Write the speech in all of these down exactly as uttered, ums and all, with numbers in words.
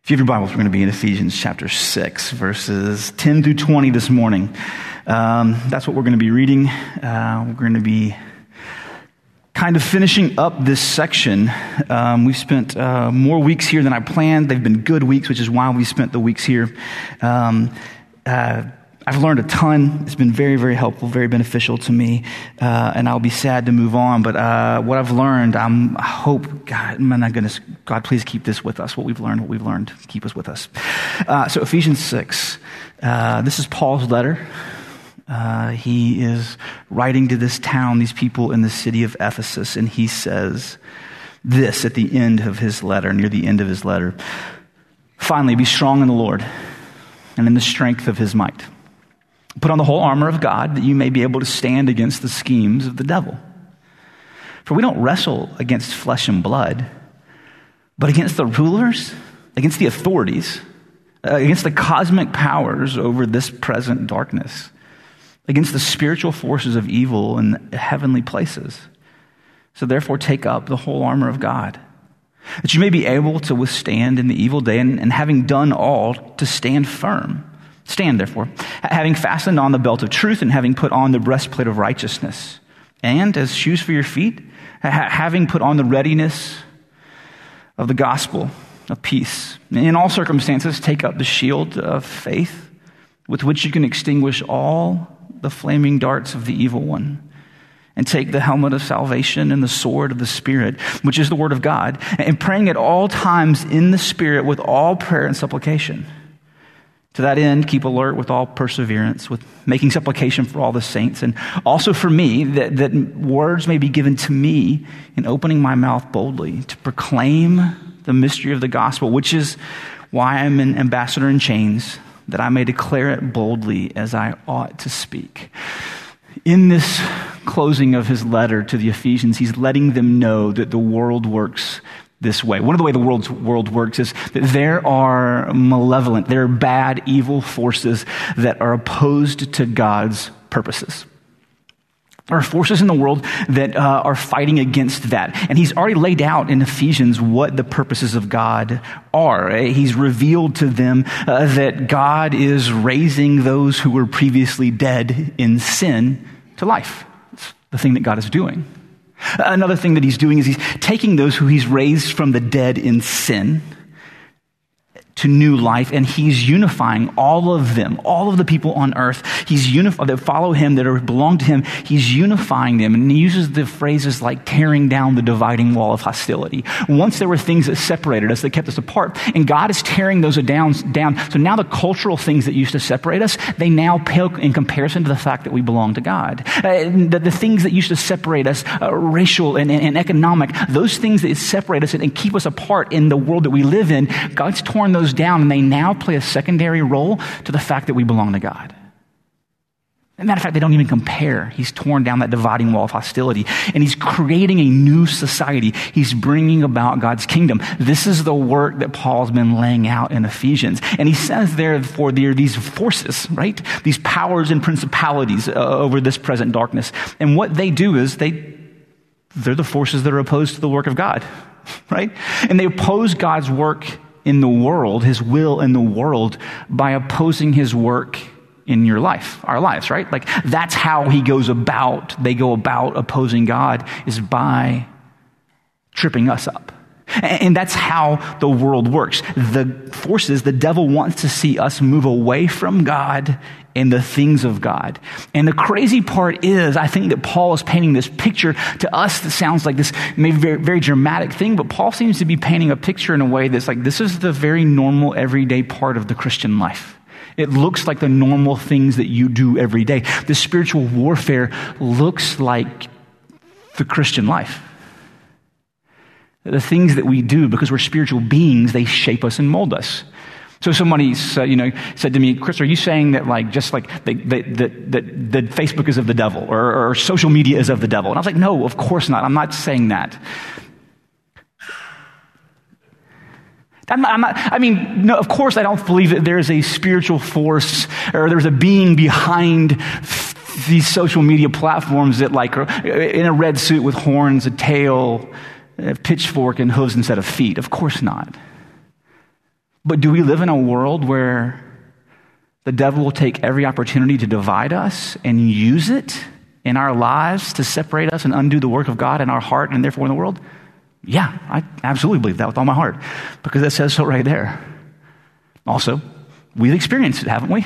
If you have your Bibles, we're going to be in Ephesians chapter six, verses ten through twenty this morning. Um, that's what we're going to be reading. Uh, we're going to be kind of finishing up this section. Um, we've spent uh, more weeks here than I planned. They've been good weeks, which is why we spent the weeks here. Um, uh, I've learned a ton. It's been very, very helpful, very beneficial to me, uh, and I'll be sad to move on. But uh, what I've learned, I'm, I hope, God, my goodness, God, please keep this with us. What we've learned, what we've learned, keep us with us. Uh, so Ephesians six, uh, this is Paul's letter. Uh, he is writing to this town, these people in the city of Ephesus, and he says this at the end of his letter, near the end of his letter. Finally, be strong in the Lord and in the strength of his might. Put on the whole armor of God that you may be able to stand against the schemes of the devil. For we don't wrestle against flesh and blood, but against the rulers, against the authorities, uh, against the cosmic powers over this present darkness, against the spiritual forces of evil in heavenly places. So therefore take up the whole armor of God, that you may be able to withstand in the evil day, and, and having done all, to stand firm. Stand, therefore, having fastened on the belt of truth and having put on the breastplate of righteousness. And as shoes for your feet, ha- having put on the readiness of the gospel of peace. In all circumstances, take up the shield of faith with which you can extinguish all the flaming darts of the evil one. And take the helmet of salvation and the sword of the Spirit, which is the word of God, and praying at all times in the Spirit with all prayer and supplication. To that end, keep alert with all perseverance, with making supplication for all the saints, and also for me, that, that words may be given to me in opening my mouth boldly to proclaim the mystery of the gospel, which is why I'm an ambassador in chains, that I may declare it boldly as I ought to speak. In this closing of his letter to the Ephesians, he's letting them know that the world works this way. One of the way the world's world works is that there are malevolent, there are bad, evil forces that are opposed to God's purposes. There are forces in the world that uh, are fighting against that. And he's already laid out in Ephesians what the purposes of God are. He's revealed to them uh, that God is raising those who were previously dead in sin to life. It's the thing that God is doing. Another thing that he's doing is he's taking those who he's raised from the dead in sin to new life, and he's unifying all of them, all of the people on earth. He's unifying that follow him, that are, belong to him. He's unifying them, and he uses the phrases like tearing down the dividing wall of hostility. Once there were things that separated us, that kept us apart, and God is tearing those down. down. So now the cultural things that used to separate us, they now pale in comparison to the fact that we belong to God. Uh, the, the things that used to separate us, uh, racial and, and, and economic, those things that separate us and, and keep us apart in the world that we live in, God's torn those down, and they now play a secondary role to the fact that we belong to God. As a matter of fact, they don't even compare. He's torn down that dividing wall of hostility, and he's creating a new society. He's bringing about God's kingdom. This is the work that Paul's been laying out in Ephesians. And he says therefore there are these forces, right? These powers and principalities uh, over this present darkness. And what they do is they, they're the forces that are opposed to the work of God, right? And they oppose God's work in the world, his will in the world, by opposing his work in your life, our lives, right? Like that's how he goes about, they go about opposing God, is by tripping us up. And that's how the world works. The forces, the devil wants to see us move away from God and the things of God. And the crazy part is, I think that Paul is painting this picture to us that sounds like this maybe very, very dramatic thing, but Paul seems to be painting a picture in a way that's like, this is the very normal, everyday part of the Christian life. It looks like the normal things that you do every day. The spiritual warfare looks like the Christian life. The things that we do, because we're spiritual beings, they shape us and mold us. So somebody said, you know, said to me, Chris, are you saying that like, just like that that that that Facebook is of the devil, or, or social media is of the devil? And I was like, no, of course not. I'm not saying that. I'm not, I'm not, I mean, no, of course I don't believe that there's a spiritual force or there's a being behind these social media platforms that like are in a red suit with horns, a tail, a pitchfork, and hooves instead of feet. Of course not. But do we live in a world where the devil will take every opportunity to divide us and use it in our lives to separate us and undo the work of God in our heart and therefore in the world? Yeah, I absolutely believe that with all my heart, because it says so right there. Also, we've experienced it, haven't we?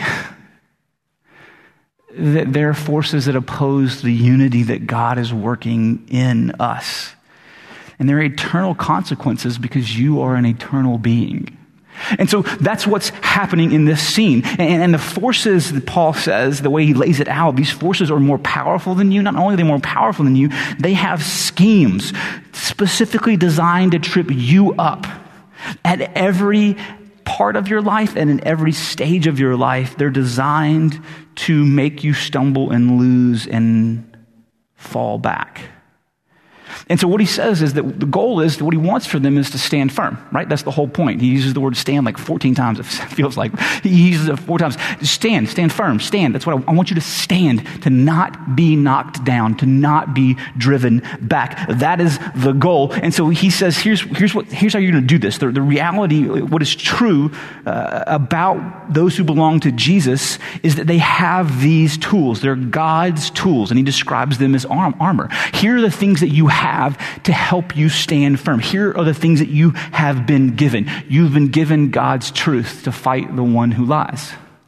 That there are forces that oppose the unity that God is working in us. And there are eternal consequences because you are an eternal being. And so that's what's happening in this scene. And, and the forces that Paul says, the way he lays it out, these forces are more powerful than you. Not only are they more powerful than you, they have schemes specifically designed to trip you up at every part of your life and in every stage of your life. They're designed to make you stumble and lose and fall back. And so what he says is that the goal is, what he wants for them is to stand firm, right? That's the whole point. He uses the word stand like fourteen times, it feels like. He uses it four times. Stand, stand firm, stand. That's what I, I want you to stand, to not be knocked down, to not be driven back. That is the goal. And so he says, here's, here's, what, here's how you're going to do this. The, the reality, what is true uh, about those who belong to Jesus is that they have these tools. They're God's tools, and he describes them as arm, armor. Here are the things that you have to help you stand firm. Here are the things that you have been given. You've been given God's truth to fight the one who lies.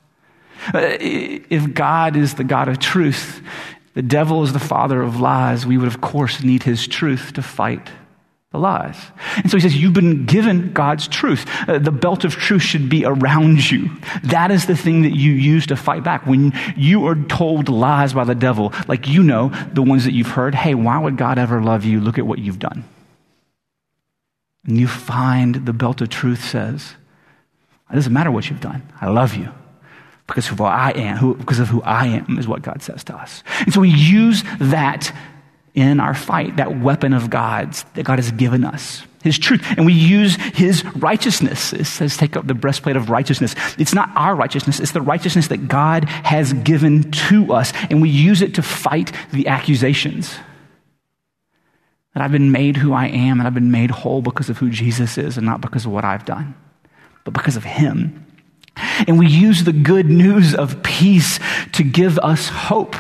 If God is the God of truth, the devil is the father of lies, we would of course need his truth to fight the lies. And so he says, you've been given God's truth. Uh, the belt of truth should be around you. That is the thing that you use to fight back. When you are told lies by the devil, like you know, the ones that you've heard, hey, why would God ever love you? Look at what you've done. And you find the belt of truth says, it doesn't matter what you've done. I love you. Because of who I am, who, because of who I am is what God says to us. And so we use that in our fight, that weapon of God's that God has given us, his truth. And we use his righteousness. It says, take up the breastplate of righteousness. It's not our righteousness. It's the righteousness that God has given to us. And we use it to fight the accusations that I've been made who I am and I've been made whole because of who Jesus is and not because of what I've done, but because of him. And we use the good news of peace to give us hope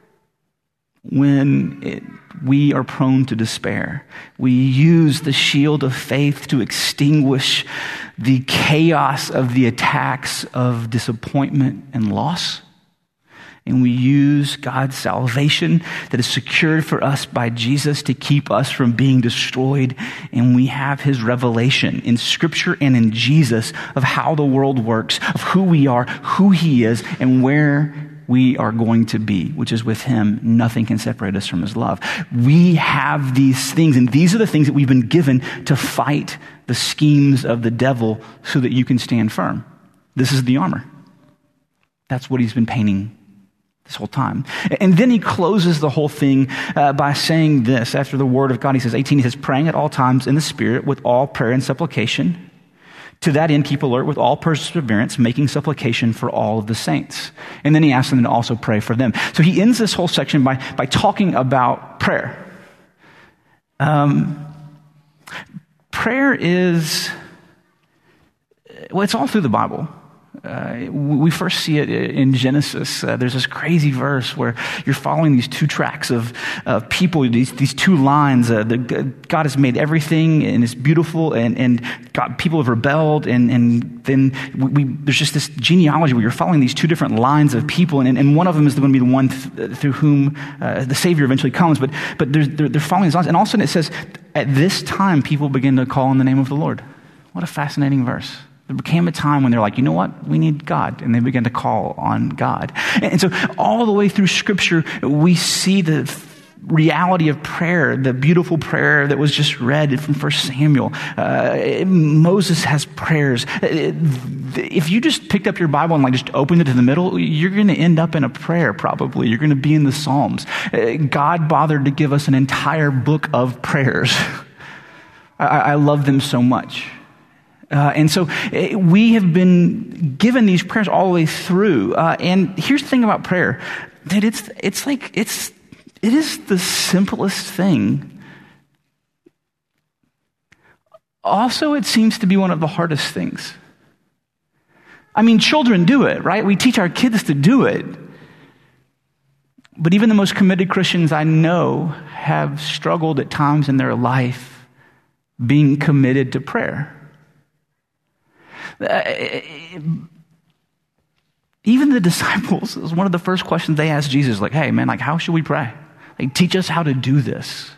when it, we are prone to despair. We use the shield of faith to extinguish the chaos of the attacks of disappointment and loss. And we use God's salvation that is secured for us by Jesus to keep us from being destroyed. And we have his revelation in Scripture and in Jesus of how the world works, of who we are, who he is, and where we are going to be, which is with him. Nothing can separate us from his love. We have these things, and these are the things that we've been given to fight the schemes of the devil so that you can stand firm. This is the armor. That's what he's been painting this whole time. And then he closes the whole thing uh, by saying this. After the word of God, he says, eighteen, he says, praying at all times in the Spirit with all prayer and supplication. To that end, keep alert with all perseverance, making supplication for all of the saints. And then he asks them to also pray for them. So he ends this whole section by, by talking about prayer. Um, prayer is, well, it's all through the Bible. Uh, we first see it in Genesis. Uh, there's this crazy verse where you're following these two tracks of uh, people, these these two lines. Uh, the, God has made everything and it's beautiful, and and God, people have rebelled, and and then we, we there's just this genealogy where you're following these two different lines of people, and and one of them is going to be the one th- through whom uh, the Savior eventually comes. But but they're, they're they're following these lines, and all of a sudden it says, at this time people begin to call on the name of the Lord. What a fascinating verse. There became a time when they're like, you know what? We need God. And they began to call on God. And so all the way through Scripture, we see the reality of prayer, the beautiful prayer that was just read from First Samuel. Uh, Moses has prayers. If you just picked up your Bible and like just opened it to the middle, you're going to end up in a prayer probably. You're going to be in the Psalms. God bothered to give us an entire book of prayers. I, I love them so much. Uh, and so uh, we have been given these prayers all the way through. Uh, and here's the thing about prayer, that it's it's like, it's it is the simplest thing. Also, it seems to be one of the hardest things. I mean, children do it, right? We teach our kids to do it. But even the most committed Christians I know have struggled at times in their life being committed to prayer. Uh, even the disciples, it was one of the first questions they asked Jesus, like, hey, man, like, how should we pray? Like, teach us how to do this.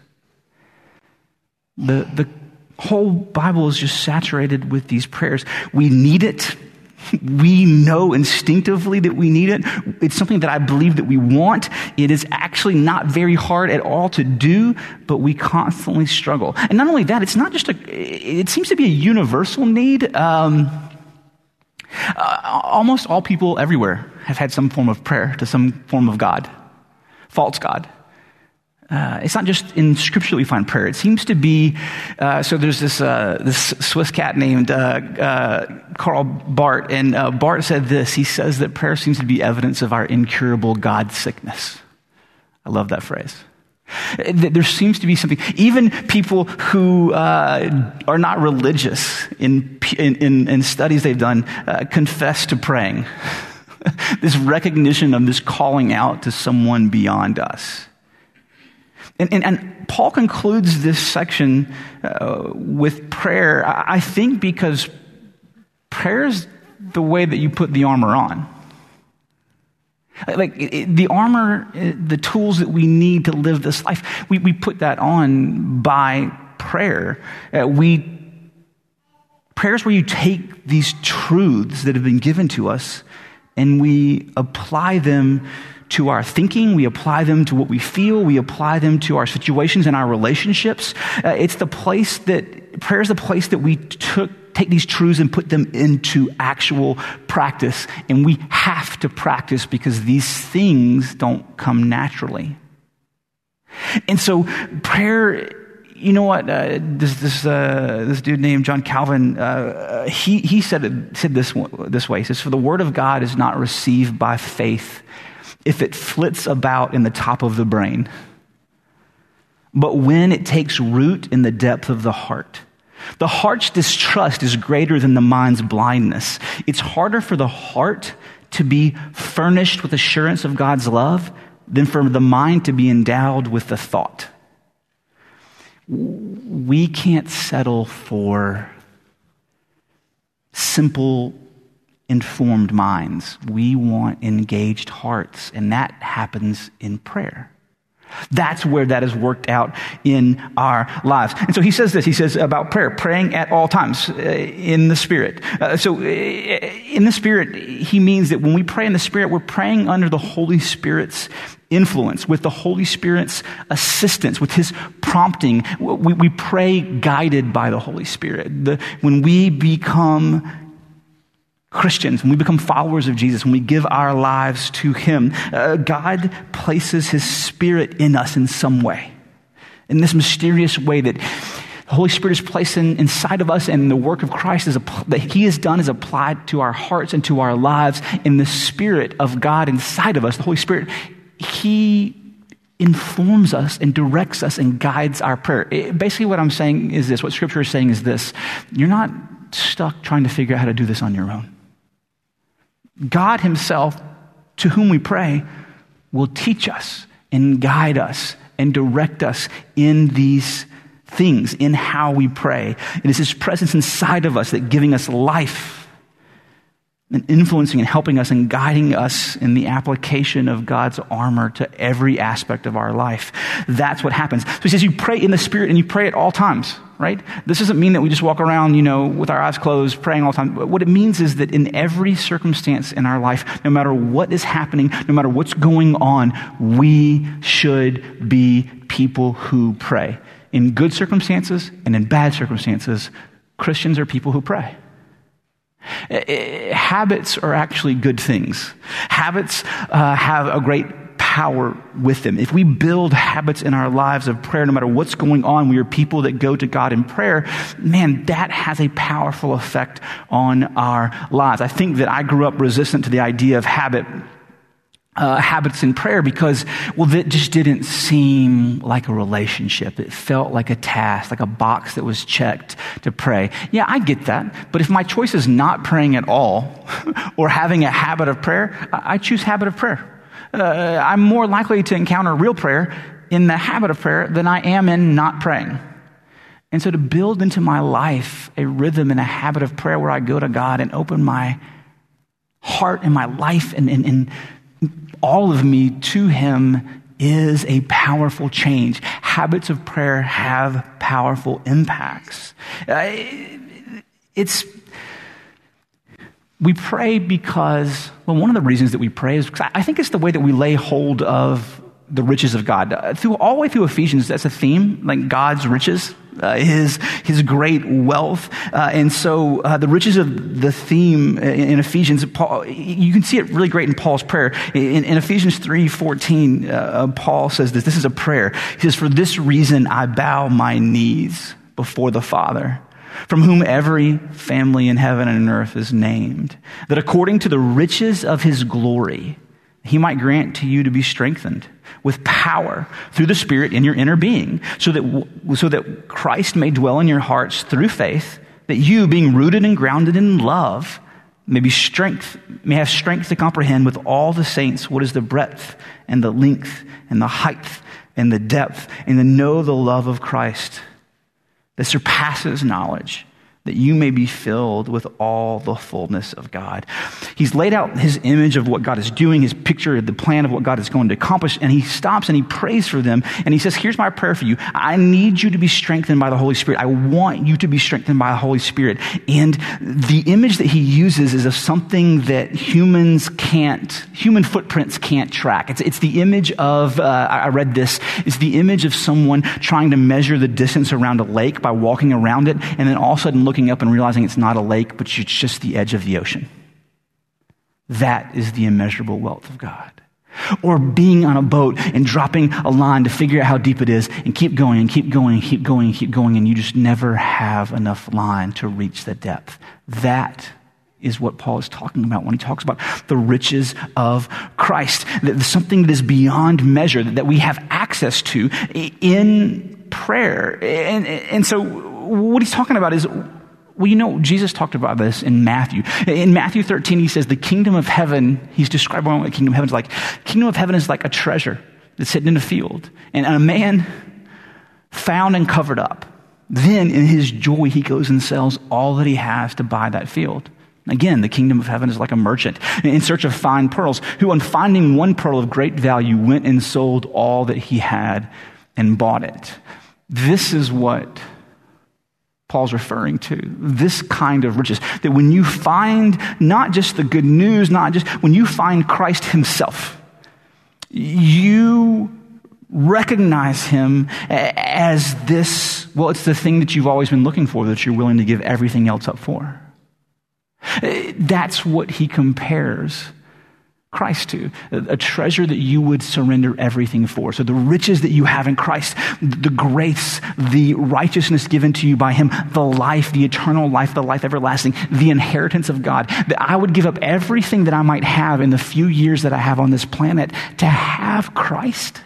The, the whole Bible is just saturated with these prayers. We need it. We know instinctively that we need it. It's something that I believe that we want. It is actually not very hard at all to do, but we constantly struggle. And not only that, it's not just a, it seems to be a universal need. Um, uh, almost all people everywhere have had some form of prayer to some form of God, false God. Uh, it's not just in Scripture that we find prayer. It seems to be, uh, so there's this uh, this Swiss cat named uh, uh, Karl Barth, and uh, Barth said this. He says that prayer seems to be evidence of our incurable God sickness. I love that phrase. There seems to be something, even people who uh, are not religious in, in, in studies they've done, uh, confess to praying. This recognition of this calling out to someone beyond us. And, and, and Paul concludes this section uh, with prayer, I, I think because prayer is the way that you put the armor on. Like it, it, the armor, the tools that we need to live this life, we, we put that on by prayer. Uh, we prayer is where you take these truths that have been given to us and we apply them to our thinking, we apply them to what we feel, we apply them to our situations and our relationships. Uh, it's the place that, prayer is the place that we took, take these truths and put them into actual practice. And we have to practice because these things don't come naturally. And so prayer, you know what, uh, this this uh, this dude named John Calvin, uh, he he said it, said this this way. He says, "For the word of God is not received by faith if it flits about in the top of the brain, but when it takes root in the depth of the heart. The heart's distrust is greater than the mind's blindness. It's harder for the heart to be furnished with assurance of God's love than for the mind to be endowed with the thought." We can't settle for simple, informed minds. We want engaged hearts, and that happens in prayer. That's where that is worked out in our lives. And so he says this, he says about prayer, praying at all times uh, in the Spirit. Uh, so uh, in the Spirit, he means that when we pray in the Spirit, we're praying under the Holy Spirit's influence, with the Holy Spirit's assistance, with his prompting. We, we pray guided by the Holy Spirit. The, when we become Christians, when we become followers of Jesus, when we give our lives to him, uh, God places his Spirit in us in some way. In this mysterious way that the Holy Spirit is placed in, inside of us, and the work of Christ is, that he has done is applied to our hearts and to our lives. In the Spirit of God inside of us, the Holy Spirit, he informs us and directs us and guides our prayer. It, basically what I'm saying is this, what Scripture is saying is this: you're not stuck trying to figure out how to do this on your own. God himself, to whom we pray, will teach us and guide us and direct us in these things, in how we pray. It is his presence inside of us that giving us life and influencing and helping us and guiding us in the application of God's armor to every aspect of our life. That's what happens. So he says you pray in the Spirit and you pray at all times, right? This doesn't mean that we just walk around, you know, with our eyes closed, praying all the time. What it means is that in every circumstance in our life, no matter what is happening, no matter what's going on, we should be people who pray. In good circumstances and in bad circumstances, Christians are people who pray. Habits are actually good things. Habits uh, have a great power with them. If we build habits in our lives of prayer, no matter what's going on, we are people that go to God in prayer, man, that has a powerful effect on our lives. I think that I grew up resistant to the idea of habit uh, habits in prayer because, well, that just didn't seem like a relationship. It felt like a task, like a box that was checked to pray. Yeah, I get that. But if my choice is not praying at all or having a habit of prayer, I, I choose habit of prayer. Uh, I'm more likely to encounter real prayer in the habit of prayer than I am in not praying. And so to build into my life a rhythm and a habit of prayer where I go to God and open my heart and my life and, and, and all of me to him is a powerful change. Habits of prayer have powerful impacts. Uh, it's, we pray because, well, one of the reasons that we pray is because I think it's the way that we lay hold of the riches of God. Uh, through all the way through Ephesians, that's a theme, like God's riches. Uh, his his great wealth. Uh, and so uh, the riches of the theme in, in Ephesians, Paul, you can see it really great in Paul's prayer. In, in Ephesians three fourteen, uh, Paul says this. This is a prayer. He says, "For this reason I bow my knees before the Father, from whom every family in heaven and earth is named, that according to the riches of his glory, he might grant to you to be strengthened with power through the Spirit in your inner being, so that so that Christ may dwell in your hearts through faith, that you, being rooted and grounded in love, may be strength, may have strength to comprehend with all the saints what is the breadth and the length and the height and the depth, and to know the love of Christ that surpasses knowledge, that you may be filled with all the fullness of God." He's laid out his image of what God is doing, his picture of the plan of what God is going to accomplish, and he stops and he prays for them, and he says, here's my prayer for you. I need you to be strengthened by the Holy Spirit. I want you to be strengthened by the Holy Spirit. And the image that he uses is of something that humans can't, human footprints can't track. It's, it's the image of, uh, I read this, it's the image of someone trying to measure the distance around a lake by walking around it, and then all of a sudden looking up and realizing it's not a lake, but it's just the edge of the ocean. That is the immeasurable wealth of God. Or being on a boat and dropping a line to figure out how deep it is and keep going and keep going and keep going and keep going, and you just never have enough line to reach the depth. That is what Paul is talking about when he talks about the riches of Christ. That something that is beyond measure, that we have access to in prayer. And, and so what he's talking about is, well, you know, Jesus talked about this in Matthew. In Matthew thirteen, he says the kingdom of heaven, he's describing what the kingdom of heaven is like. Kingdom of heaven is like a treasure that's hidden in a field. And a man found and covered up. Then in his joy, he goes and sells all that he has to buy that field. Again, the kingdom of heaven is like a merchant in search of fine pearls, who on finding one pearl of great value went and sold all that he had and bought it. This is what Paul's referring to, this kind of riches, that when you find not just the good news, not just when you find Christ himself, you recognize him as this, well, it's the thing that you've always been looking for, that you're willing to give everything else up for. That's what he compares Christ to, a treasure that you would surrender everything for. So the riches that you have in Christ, the grace, the righteousness given to you by him, the life, the eternal life, the life everlasting, the inheritance of God, that I would give up everything that I might have in the few years that I have on this planet to have Christ.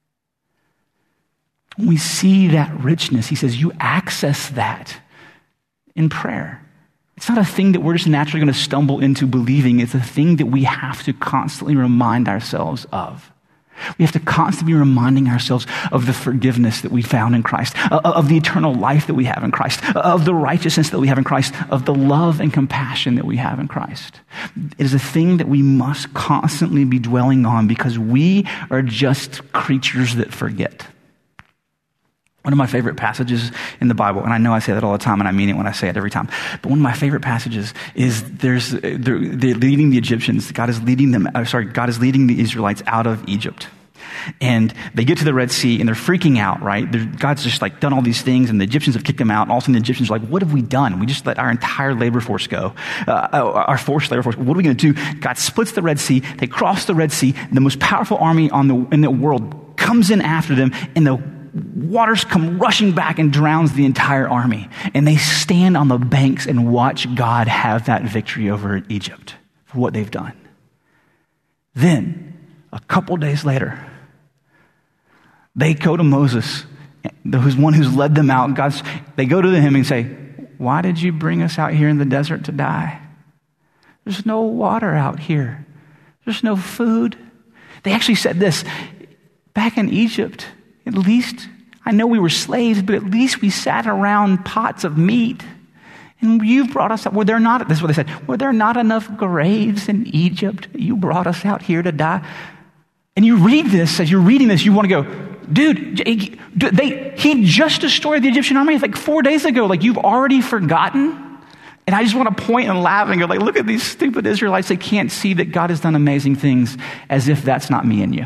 When we see that richness, he says, you access that in prayer. It's not a thing that we're just naturally going to stumble into believing. It's a thing that we have to constantly remind ourselves of. We have to constantly be reminding ourselves of the forgiveness that we found in Christ, of the eternal life that we have in Christ, of the righteousness that we have in Christ, of the love and compassion that we have in Christ. It is a thing that we must constantly be dwelling on because we are just creatures that forget. One of my favorite passages in the Bible, and I know I say that all the time, and I mean it when I say it every time, but one of my favorite passages is there's they're, they're leading the Egyptians. God is leading them. Uh, sorry, God is leading the Israelites out of Egypt, and they get to the Red Sea and they're freaking out. Right? They're, God's just like done all these things, and the Egyptians have kicked them out. And all of a sudden, the Egyptians are like, "What have we done? We just let our entire labor force go. Uh, our forced labor force. What are we going to do?" God splits the Red Sea. They cross the Red Sea. The most powerful army on the in the world comes in after them, and the waters come rushing back and drowns the entire army. And they stand on the banks and watch God have that victory over Egypt for what they've done. Then A couple days later, they go to Moses, who's one who's led them out. God's, they go to him and say, why did you bring us out here in the desert to die? There's no water out here. There's no food. They actually said this, back in Egypt, at least, I know we were slaves, but at least we sat around pots of meat. And you brought us out. Were there not, this is what they said, were there not enough graves in Egypt? You brought us out here to die. And you read this, as you're reading this, you want to go, dude, they, he just destroyed the Egyptian army like four days ago. Like, you've already forgotten? And I just want to point and laugh and go, like, look at these stupid Israelites. They can't see that God has done amazing things, as if that's not me and you.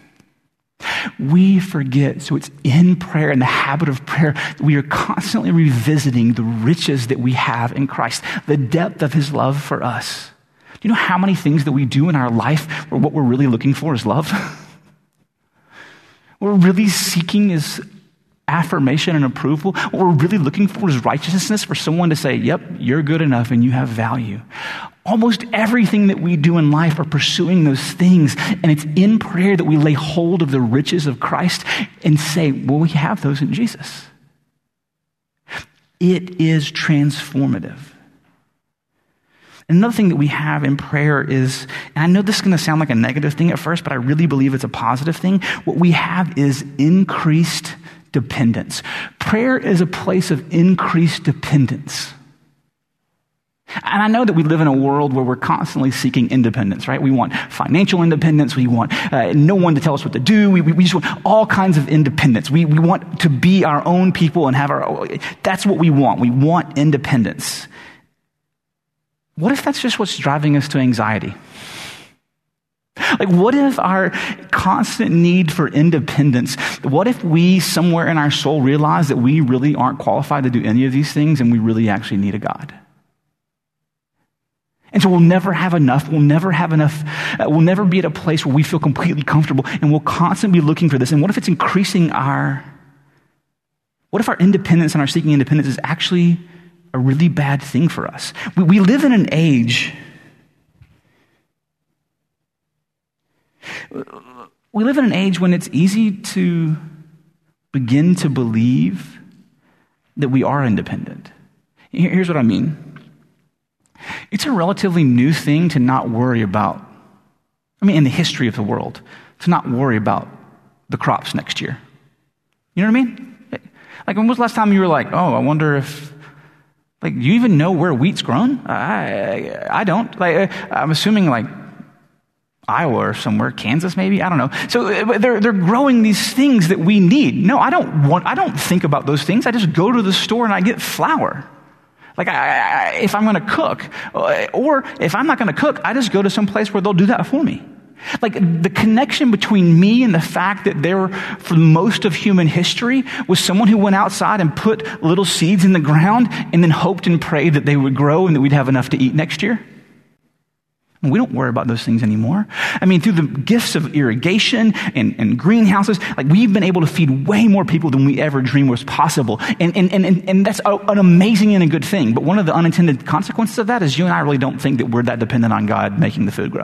We forget, so it's in prayer, in the habit of prayer, that we are constantly revisiting the riches that we have in Christ, the depth of his love for us. Do you know how many things that we do in our life where what we're really looking for is love? What we're really seeking is affirmation and approval. What we're really looking for is righteousness, for someone to say, yep, you're good enough and you have value. Almost everything that we do in life are pursuing those things. And it's in prayer that we lay hold of the riches of Christ and say, well, we have those in Jesus. It is transformative. Another thing that we have in prayer is, and I know this is going to sound like a negative thing at first, but I really believe it's a positive thing. What we have is increased dependence. Prayer is a place of increased dependence. And I know that we live in a world where we're constantly seeking independence, right? We want financial independence. We want uh, no one to tell us what to do. We, we, we just want all kinds of independence. We, we want to be our own people and have our, that's what we want. We want independence. What if that's just what's driving us to anxiety? Like, what if our constant need for independence, what if we somewhere in our soul realize that we really aren't qualified to do any of these things and we really actually need a God? And so we'll never have enough. We'll never have enough. Uh, we'll never be at a place where we feel completely comfortable, and we'll constantly be looking for this. And what if it's increasing our, what if our independence and our seeking independence is actually a really bad thing for us? We, we live in an age, we live in an age when it's easy to begin to believe that we are independent. Here's what I mean. It's a relatively new thing to not worry about, I mean, in the history of the world, to not worry about the crops next year. You know what I mean? Like, when was the last time you were like, oh, I wonder if, like, do you even know where wheat's grown? I, I don't. Like, I'm assuming, like, Iowa or somewhere, Kansas maybe, I don't know. So they're they're growing these things that we need. No, I don't want, I don't think about those things. I just go to the store and I get flour. Like, I, I, if I'm going to cook, or if I'm not going to cook, I just go to some place where they'll do that for me. Like, the connection between me and the fact that there, for most of human history, was someone who went outside and put little seeds in the ground and then hoped and prayed that they would grow and that we'd have enough to eat next year. We don't worry about those things anymore. I mean, through the gifts of irrigation and, and greenhouses, like, we've been able to feed way more people than we ever dreamed was possible. And, and, and, and that's a, an amazing and a good thing. But one of the unintended consequences of that is you and I really don't think that we're that dependent on God making the food grow.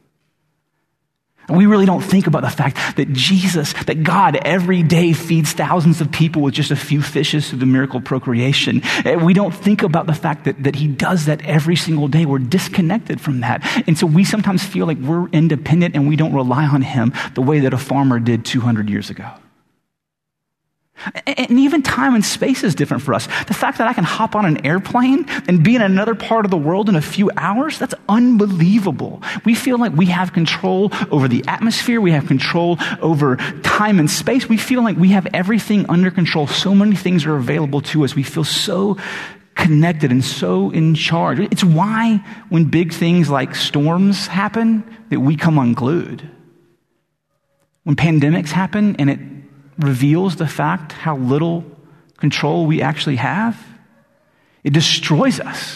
We really don't think about the fact that Jesus, that God every day feeds thousands of people with just a few fishes through the miracle of procreation. We don't think about the fact that, that he does that every single day. We're disconnected from that. And so we sometimes feel like we're independent and we don't rely on him the way that a farmer did two hundred years ago. And even time and space is different for us. The fact that I can hop on an airplane and be in another part of the world in a few hours, that's unbelievable. We feel like we have control over the atmosphere. We have control over time and space. We feel like we have everything under control. So many things are available to us. We feel so connected and so in charge. It's why when big things like storms happen, that we come unglued. When pandemics happen and it reveals the fact how little control we actually have, it destroys us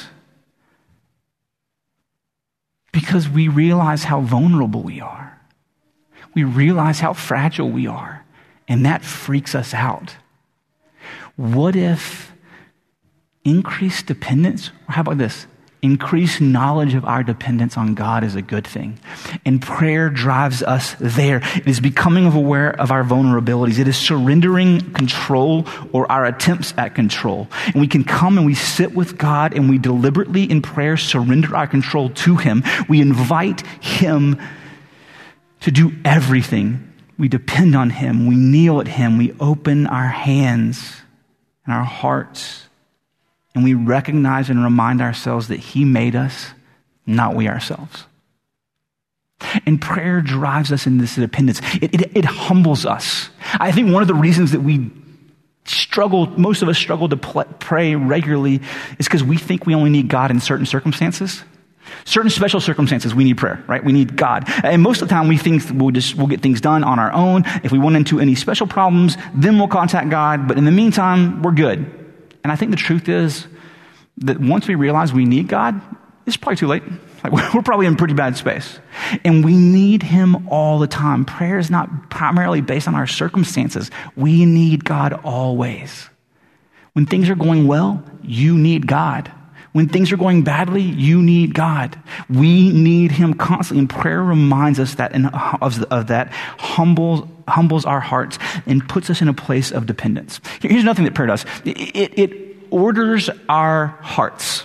because we realize how vulnerable we are. We realize how fragile we are, and that freaks us out. What if increased dependence, or how about this, Increased knowledge of our dependence on God is a good thing. And prayer drives us there. It is becoming aware of our vulnerabilities. It is surrendering control or our attempts at control. And we can come and we sit with God and we deliberately in prayer surrender our control to him. We invite him to do everything. We depend on him. We kneel at him. We open our hands and our hearts. And we recognize and remind ourselves that he made us, not we ourselves. And prayer drives us in this dependence. It, it, it humbles us. I think one of the reasons that we struggle, most of us struggle to pl- pray regularly is because we think we only need God in certain circumstances. Certain special circumstances, we need prayer, right? We need God. And most of the time we think we'll just, we'll get things done on our own. If we run into any special problems, then we'll contact God. But in the meantime, we're good. And I think the truth is that once we realize we need God, it's probably too late. Like we're probably in pretty bad space. And we need him all the time. Prayer is not primarily based on our circumstances. We need God always. When things are going well, you need God. When things are going badly, you need God. We need him constantly. And prayer reminds us that and of, of that, humbles, humbles our hearts and puts us in a place of dependence. Here's another thing that prayer does. It, it orders our hearts.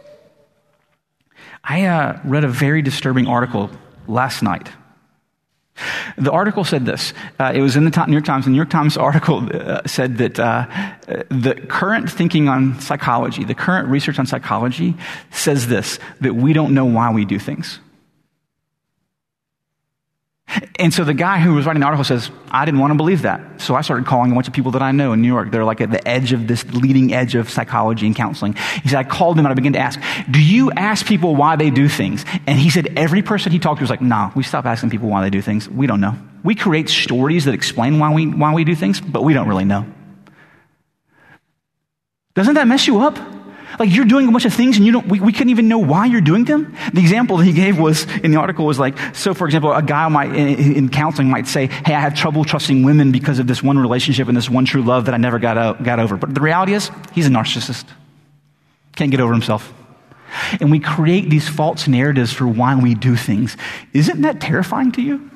I uh, read a very disturbing article last night. The article said this. Uh, it was in the New York Times. The New York Times article uh, said that uh, the current thinking on psychology, the current research on psychology says this, that we don't know why we do things. And so the guy who was writing the article says, I didn't want to believe that. So I started calling a bunch of people that I know in New York. They're like at the edge of this leading edge of psychology and counseling. He said, I called them and I began to ask, do you ask people why they do things? And he said, every person he talked to was like, nah, we stop asking people why they do things. We don't know. We create stories that explain why we, why we do things, but we don't really know. Doesn't that mess you up? Like you're doing a bunch of things and you don't, we, we couldn't even know why you're doing them. The example that he gave was in the article was like, so for example, a guy might in, in counseling might say, hey, I have trouble trusting women because of this one relationship and this one true love that I never got out, got over. But the reality is he's a narcissist. Can't get over himself. And we create these false narratives for why we do things. Isn't that terrifying to you?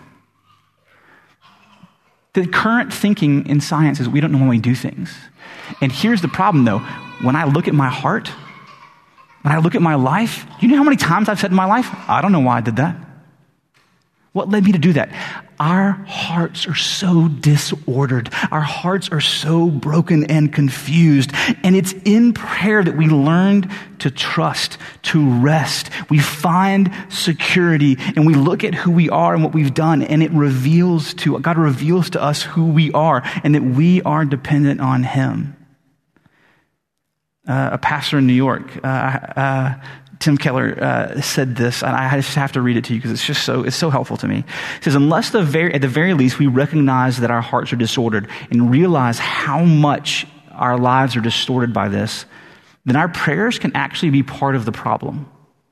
The current thinking in science is we don't know why we do things. And here's the problem though. When I look at my heart, when I look at my life, you know how many times I've said in my life, I don't know why I did that. What led me to do that? Our hearts are so disordered. Our hearts are so broken and confused. And it's in prayer that we learn to trust, to rest. We find security and we look at who we are and what we've done. And it reveals to, God reveals to us who we are and that we are dependent on him. Uh, a pastor in New York, uh, uh, Tim Keller, uh, said this, and I just have to read it to you because it's just so, it's so helpful to me. He says, unless the very, at the very least we recognize that our hearts are disordered and realize how much our lives are distorted by this, then our prayers can actually be part of the problem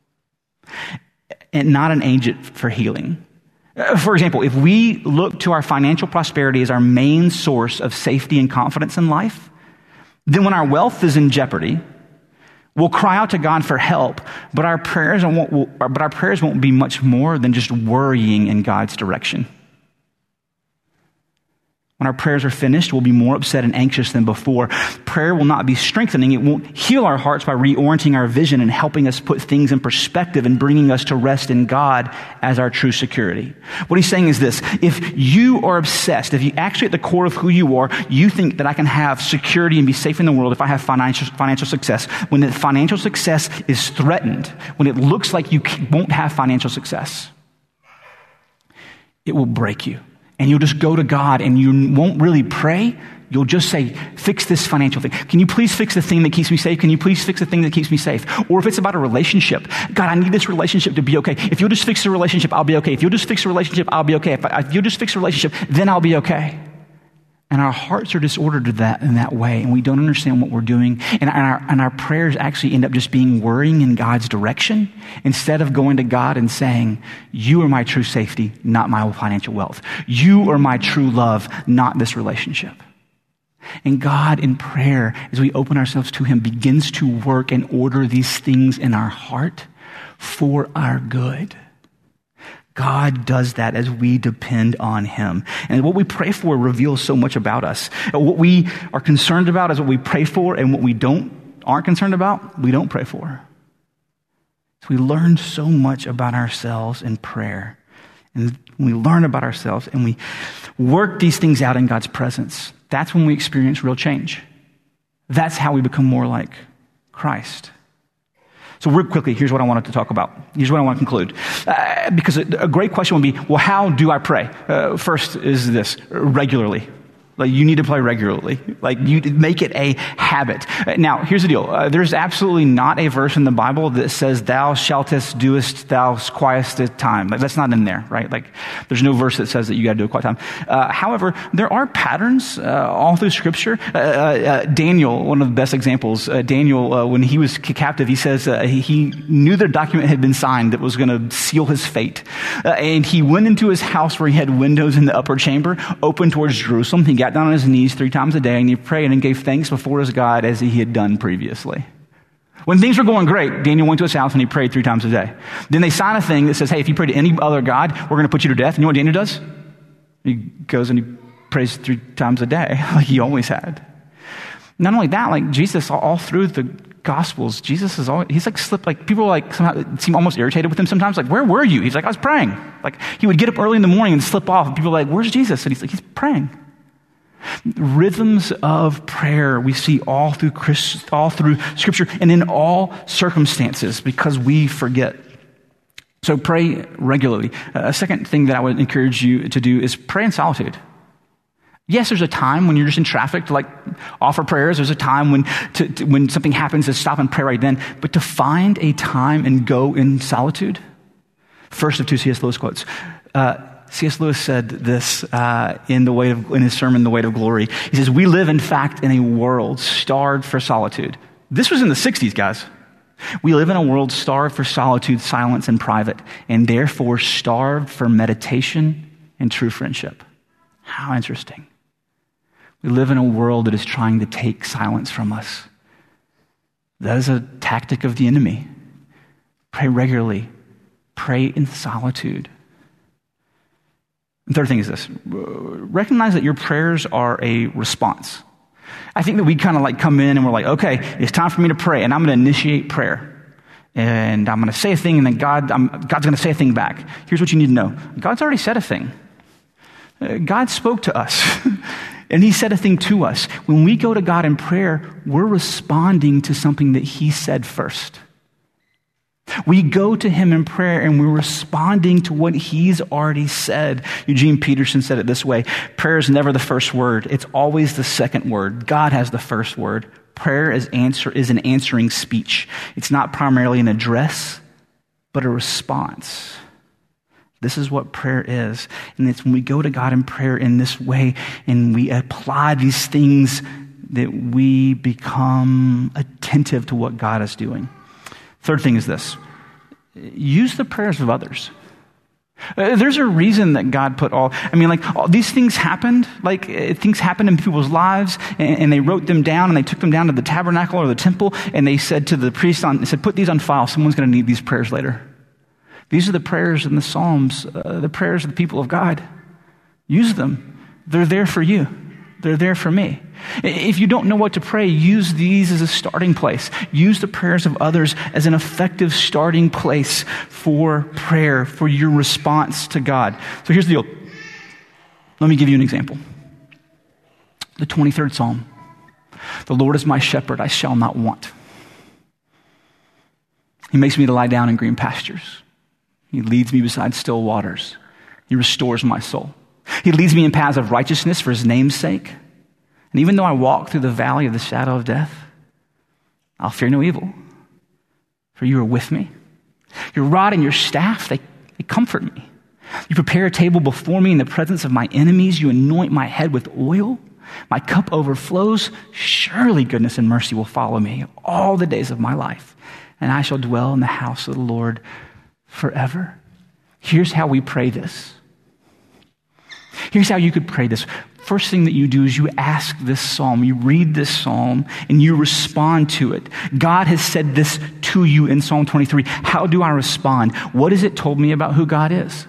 and not an agent for healing. Uh, for example, if we look to our financial prosperity as our main source of safety and confidence in life, then when our wealth is in jeopardy, we'll cry out to God for help, but our prayers won't, but our prayers won't be much more than just worrying in God's direction. When our prayers are finished, we'll be more upset and anxious than before. Prayer will not be strengthening. It won't heal our hearts by reorienting our vision and helping us put things in perspective and bringing us to rest in God as our true security. What he's saying is this. If you are obsessed, if you actually at the core of who you are, you think that I can have security and be safe in the world if I have financial, financial success. When the financial success is threatened, when it looks like you won't have financial success, it will break you. And you'll just go to God and you won't really pray. You'll just say, fix this financial thing. Can you please fix the thing that keeps me safe? Can you please fix the thing that keeps me safe? Or if it's about a relationship, God, I need this relationship to be okay. If you'll just fix the relationship, I'll be okay. If you'll just fix the relationship, I'll be okay. If, I, if you'll just fix the relationship, then I'll be okay. And our hearts are disordered to that in that way, and we don't understand what we're doing. And our, and our prayers actually end up just being worrying in God's direction instead of going to God and saying, you are my true safety, not my financial wealth. You are my true love, not this relationship. And God in prayer, as we open ourselves to him, begins to work and order these things in our heart for our good. God does that as we depend on him. And what we pray for reveals so much about us. What we are concerned about is what we pray for, and what we don't aren't concerned about, we don't pray for. So we learn so much about ourselves in prayer. And when we learn about ourselves and we work these things out in God's presence, that's when we experience real change. That's how we become more like Christ. So real quickly, here's what I wanted to talk about. Here's what I want to conclude. Uh, because a, a great question would be, well, how do I pray? Uh, first is this, regularly. Like, you need to pray regularly. Like, you make it a habit. Now, here's the deal. Uh, there's absolutely not a verse in the Bible that says, thou shaltest doest thou quietest time. Like, that's not in there, right? Like, there's no verse that says that you got to do a quiet time. Uh, however, there are patterns uh, all through Scripture. Uh, uh, Daniel, one of the best examples, uh, Daniel, uh, when he was captive, he says uh, he, he knew the document had been signed that was going to seal his fate. Uh, and he went into his house where he had windows in the upper chamber, open towards Jerusalem. He got down on his knees three times a day, and he prayed and gave thanks before his God as he had done previously. When things were going great, Daniel went to his house and he prayed three times a day. Then they sign a thing that says, hey, if you pray to any other God, we're going to put you to death. And you know what Daniel does? He goes and he prays three times a day, like he always had. Not only that, like Jesus, all, all through the Gospels, Jesus is always, he's like slipped, like people like somehow seem almost irritated with him sometimes. Like, where were you? He's like, I was praying. Like, he would get up early in the morning and slip off, and people are like, where's Jesus? And he's like, he's praying. Rhythms of prayer we see all through Christ, all through Scripture and in all circumstances, because we forget. So pray regularly. Uh, a second thing that I would encourage you to do is pray in solitude. Yes, there's a time when you're just in traffic to like offer prayers. There's a time when to, to, when something happens to stop and pray right then. But to find a time and go in solitude. First of two C S Lewis quotes. Uh, C S Lewis said this uh, in the weight of, in his sermon, The Weight of Glory. He says, we live, in fact, in a world starved for solitude. This was in the sixties, guys. We live in a world starved for solitude, silence, and private, and therefore starved for meditation and true friendship. How interesting. We live in a world that is trying to take silence from us. That is a tactic of the enemy. Pray regularly. Pray in solitude. The third thing is this. Recognize that your prayers are a response. I think that we kind of like come in and we're like, okay, it's time for me to pray, and I'm going to initiate prayer. And I'm going to say a thing, and then God, I'm, God's going to say a thing back. Here's what you need to know. God's already said a thing. God spoke to us, and he said a thing to us. When we go to God in prayer, we're responding to something that he said first. We go to him in prayer and we're responding to what he's already said. Eugene Peterson said it this way: prayer is never the first word. It's always the second word. God has the first word. Prayer is answer is an answering speech. It's not primarily an address, but a response. This is what prayer is. And it's when we go to God in prayer in this way and we apply these things that we become attentive to what God is doing. Third thing is this. Use the prayers of others. Uh, there's a reason that God put all, I mean, like, all these things happened, like, uh, things happened in people's lives, and, and they wrote them down, and they took them down to the tabernacle or the temple, and they said to the priest, on, they said, put these on file. Someone's going to need these prayers later. These are the prayers in the Psalms, uh, the prayers of the people of God. Use them. They're there for you. They're there for me. If you don't know what to pray, use these as a starting place. Use the prayers of others as an effective starting place for prayer, for your response to God. So here's the deal. Let me give you an example. The twenty-third Psalm. The Lord is my shepherd, I shall not want. He makes me to lie down in green pastures. He leads me beside still waters. He restores my soul. He leads me in paths of righteousness for his name's sake. And even though I walk through the valley of the shadow of death, I'll fear no evil, for you are with me. Your rod and your staff, they, they comfort me. You prepare a table before me in the presence of my enemies. You anoint my head with oil. My cup overflows. Surely goodness and mercy will follow me all the days of my life, and I shall dwell in the house of the Lord forever. Here's how we pray this. Here's how you could pray this. first thing that you do is you ask this psalm, you read this psalm, and you respond to it. God has said this to you in Psalm twenty-three. How do I respond? What has it told me about who God is?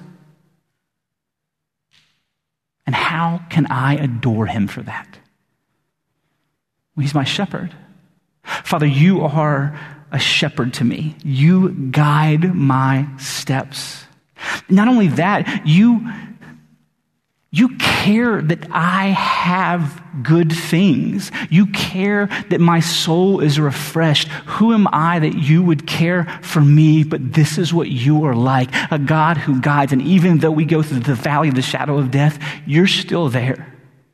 And how can I adore him for that? Well, he's my shepherd. Father, you are a shepherd to me. You guide my steps. Not only that, you, you care that I have good things. You care that my soul is refreshed. Who am I that you would care for me? But this is what you are like, a God who guides. And even though we go through the valley of the shadow of death, you're still there.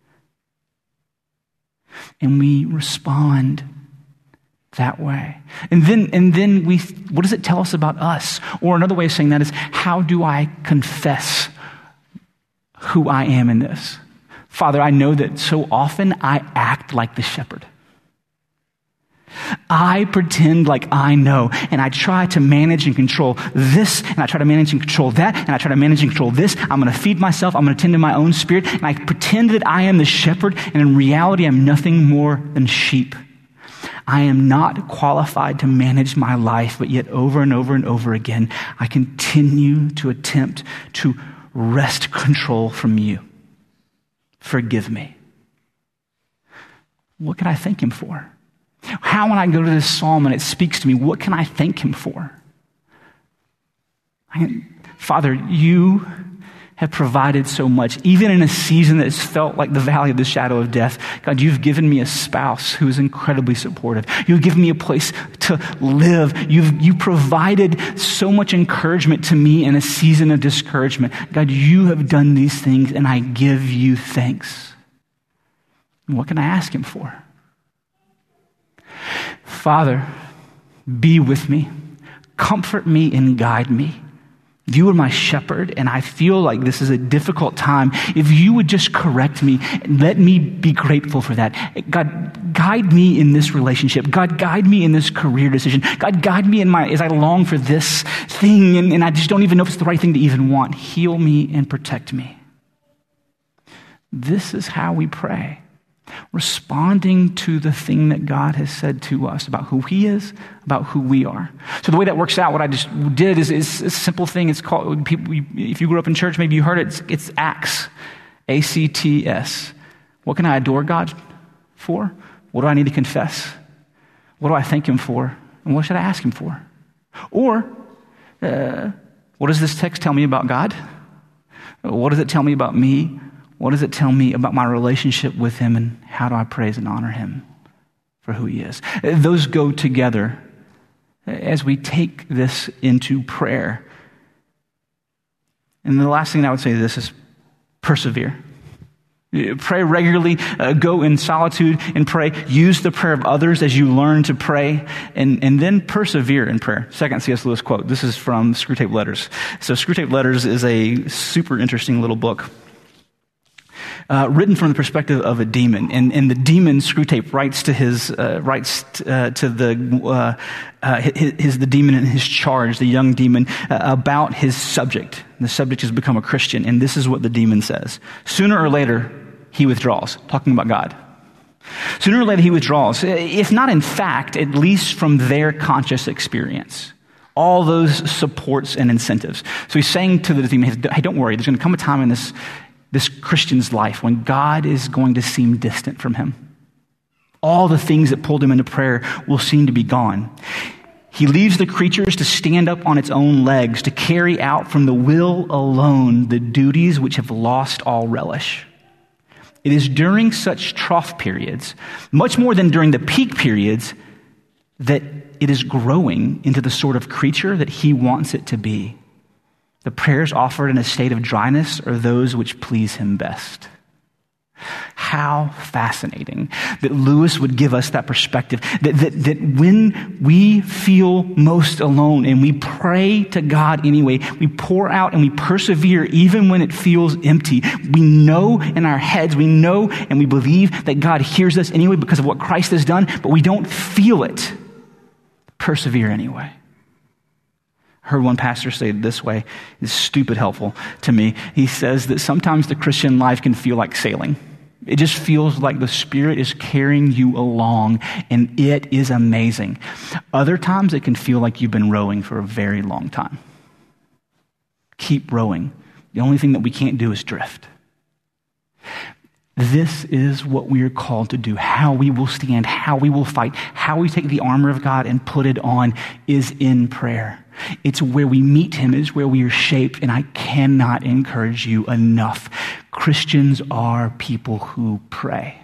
And we respond that way. And then, and then we, what does it tell us about us? Or another way of saying that is, how do I confess who I am in this? Father, I know that so often I act like the shepherd. I pretend like I know, and I try to manage and control this, and I try to manage and control that, and I try to manage and control this. I'm going to feed myself. I'm going to tend to my own spirit, and I pretend that I am the shepherd, and in reality, I'm nothing more than sheep. I am not qualified to manage my life, but yet over and over and over again, I continue to attempt to wrest control from you. Forgive me. What can I thank him for? How, when I go to this psalm and it speaks to me, what can I thank him for? I can, Father, you have provided so much, even in a season that has felt like the valley of the shadow of death. God, you've given me a spouse who is incredibly supportive. You've given me a place to live. You've you provided so much encouragement to me in a season of discouragement. God, you have done these things, and I give you thanks. And what can I ask him for? Father, be with me. Comfort me and guide me. You are my shepherd, and I feel like this is a difficult time. If you would just correct me, let me be grateful for that. God, guide me in this relationship. God, guide me in this career decision. God, guide me in my as I long for this thing, and, and I just don't even know if it's the right thing to even want. Heal me and protect me. This is how we pray. Responding to the thing that God has said to us about who he is, about who we are. So the way that works out, what I just did is, is a simple thing. It's called, people, if you grew up in church, maybe you heard it, it's, it's ACTS, A C T S. What can I adore God for? What do I need to confess? What do I thank him for? And what should I ask him for? Or, uh, what does this text tell me about God? What does it tell me about me? What does it tell me about my relationship with him, and how do I praise and honor him for who he is? Those go together as we take this into prayer. And the last thing I would say to this is persevere. Pray regularly, uh, go in solitude and pray. Use the prayer of others as you learn to pray, and, and then persevere in prayer. Second C S Lewis quote. This is from Screwtape Letters. So Screwtape Letters is a super interesting little book. Uh, written from the perspective of a demon, and, and the demon Screwtape writes to his uh, writes t- uh, to the uh, uh, his, his the demon in his charge, the young demon, uh, about his subject. The subject has become a Christian, and this is what the demon says: sooner or later, he withdraws. Talking about God. Sooner or later, he withdraws. If not in fact, at least from their conscious experience. All those supports and incentives. So he's saying to the demon, "Hey, don't worry. There's going to come a time in this." This Christian's life when God is going to seem distant from him. All the things that pulled him into prayer will seem to be gone. He leaves the creatures to stand up on its own legs, to carry out from the will alone the duties which have lost all relish. It is during such trough periods, much more than during the peak periods, that it is growing into the sort of creature that he wants it to be. The prayers offered in a state of dryness are those which please him best. How fascinating that Lewis would give us that perspective, that, that, that when we feel most alone and we pray to God anyway, we pour out and we persevere even when it feels empty. We know in our heads, we know and we believe that God hears us anyway because of what Christ has done, but we don't feel it. Persevere anyway. I heard one pastor say it this way. It's stupid helpful to me. He says that sometimes the Christian life can feel like sailing. It just feels like the Spirit is carrying you along, and it is amazing. Other times it can feel like you've been rowing for a very long time. Keep rowing. The only thing that we can't do is drift. This is what we are called to do. How we will stand, how we will fight, how we take the armor of God and put it on is in prayer. It's where we meet him, it's where we are shaped, and I cannot encourage you enough. Christians are people who pray.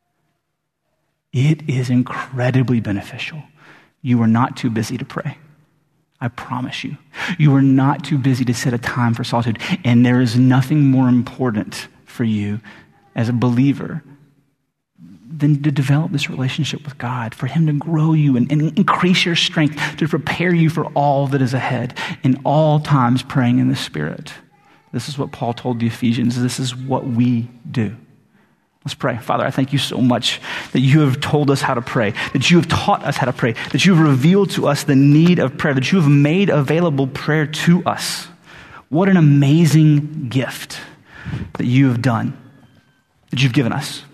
It is incredibly beneficial. You are not too busy to pray. I promise you. You are not too busy to set a time for solitude, and there is nothing more important for you as a believer than to develop this relationship with God, for him to grow you and, and increase your strength, to prepare you for all that is ahead, in all times praying in the Spirit. This is what Paul told the Ephesians. This is what we do. Let's pray. Father, I thank you so much that you have told us how to pray, that you have taught us how to pray, that you have revealed to us the need of prayer, that you have made available prayer to us. What an amazing gift that you have done, that you've given us.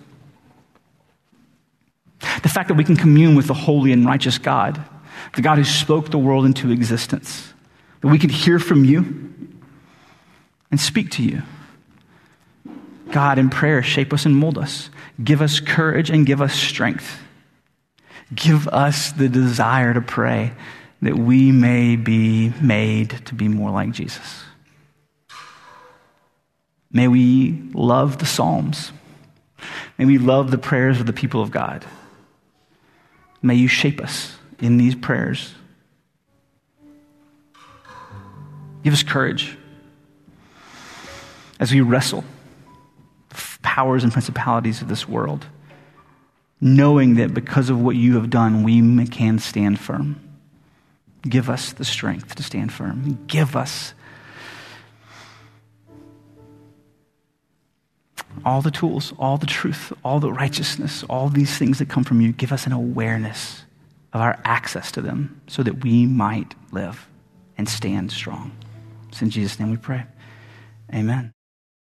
The fact that we can commune with the holy and righteous God, the God who spoke the world into existence, that we can hear from you and speak to you. God, in prayer, shape us and mold us. Give us courage and give us strength. Give us the desire to pray that we may be made to be more like Jesus. May we love the Psalms. May we love the prayers of the people of God. May you shape us in these prayers. Give us courage as we wrestle with powers and principalities of this world, knowing that because of what you have done, we can stand firm. Give us the strength to stand firm. Give us all the tools, all the truth, all the righteousness, all these things that come from you. Give us an awareness of our access to them so that we might live and stand strong. It's in Jesus' name we pray. Amen.